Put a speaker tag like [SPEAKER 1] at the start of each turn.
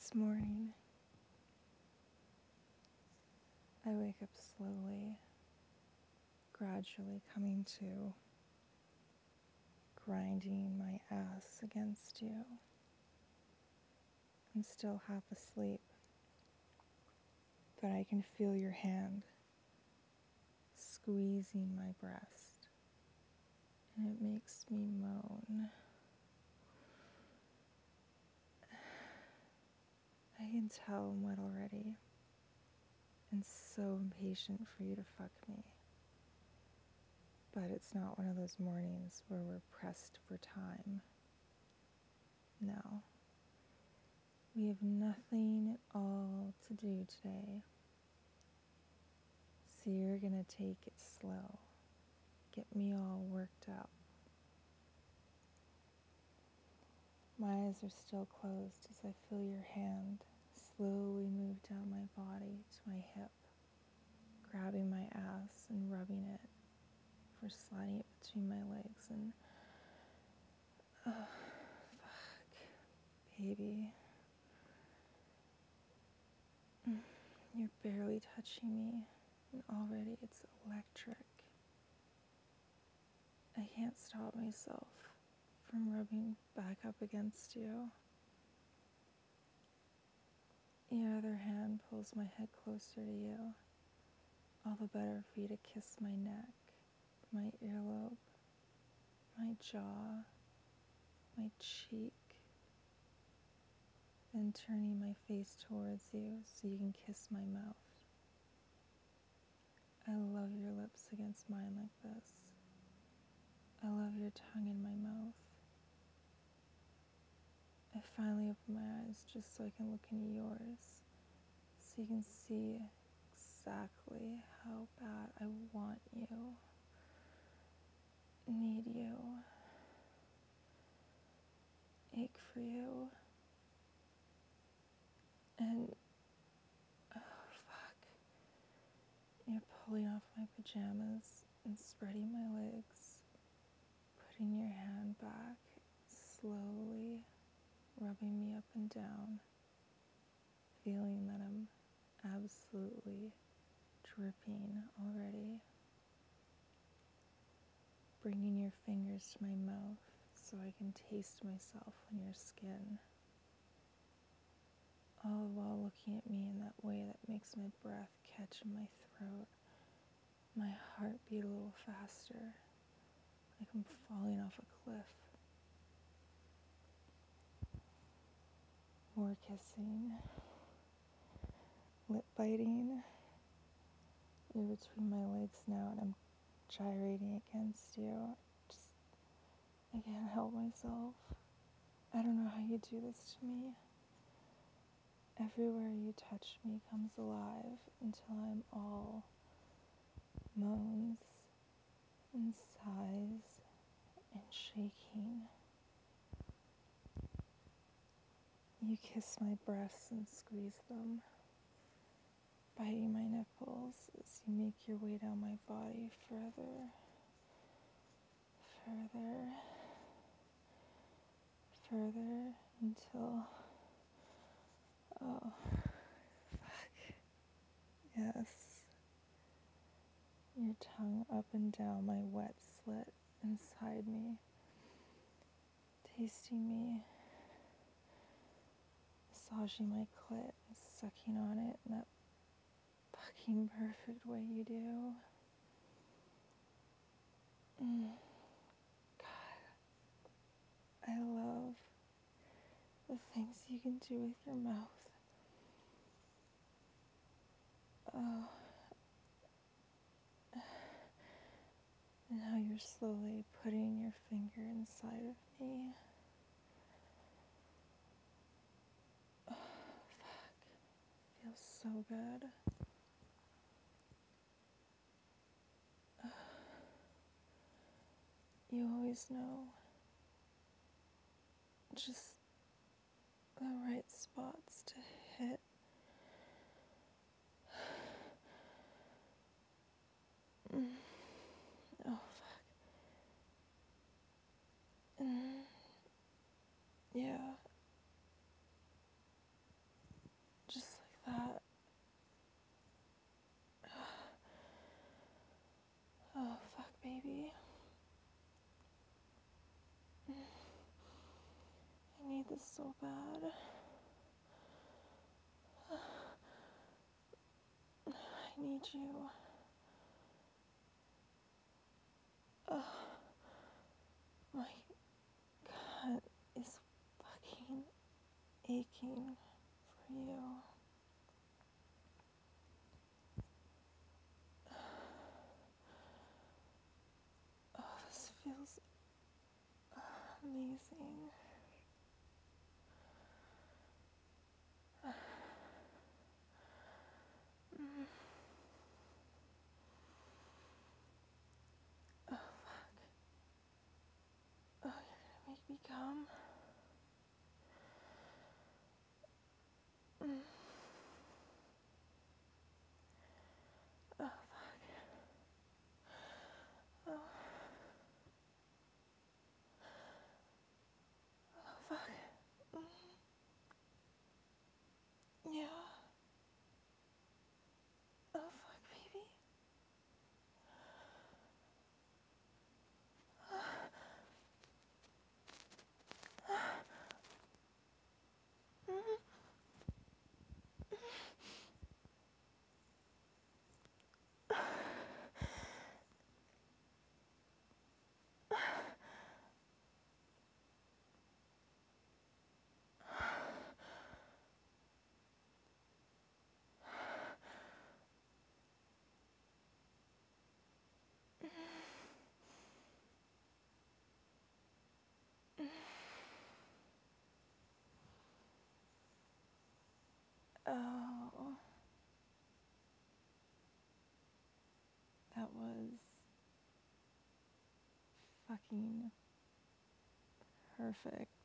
[SPEAKER 1] This morning, I wake up slowly, gradually coming to, grinding my ass against you. I'm still half asleep, but I can feel your hand squeezing my breast, and it makes me moan. I can tell I'm wet already, and so impatient for you to fuck me. But it's not one of those mornings where we're pressed for time. No. We have nothing at all to do today. So you're gonna take it slow. Get me all worked up. My eyes are still closed as I feel your hand slowly move down my body to my hip, grabbing my ass and rubbing it, for sliding it between my legs and oh, fuck, baby. You're barely touching me, and already it's electric. I can't stop myself from rubbing back up against you. Your other hand pulls my head closer to you, all the better for you to kiss my neck, my earlobe, my jaw, my cheek, then turning my face towards you so you can kiss my mouth. I love your lips against mine like this. I love your tongue in my mouth. I finally open my eyes just so I can look into yours, so you can see exactly how bad I want you, need you, ache for you, and oh fuck, you're pulling off my pajamas and spreading my legs, putting your hand back, slowly rubbing me up and down, feeling that I'm absolutely dripping already. Bringing your fingers to my mouth so I can taste myself on your skin, all while looking at me in that way that makes my breath catch in my throat, my heart beat a little faster, like I'm falling off a cliff. More kissing, lip biting. You're between my legs now and I'm gyrating against you. I can't help myself. I don't know how you do this to me. Everywhere you touch me comes alive until I'm all moans and sighs and shaking. You kiss my breasts and squeeze them, biting my nipples as you make your way down my body further, further, further until, oh, fuck, yes. Your tongue up and down my wet slit inside me, tasting me, massaging my clit and sucking on it in that fucking perfect way you do. God, I love the things you can do with your mouth. Oh, and how you're slowly putting your finger inside of me. Oh, fuck. Feels so good. You always know just the right spots to hit. Oh, fuck. Yeah. this so bad. I need you. My gut is fucking aching for you. Oh, this feels amazing. Oh, fuck. Oh, you're gonna make me come. Oh, fuck. Oh, oh fuck. Yeah. Oh, fuck, baby. Oh, that was fucking perfect.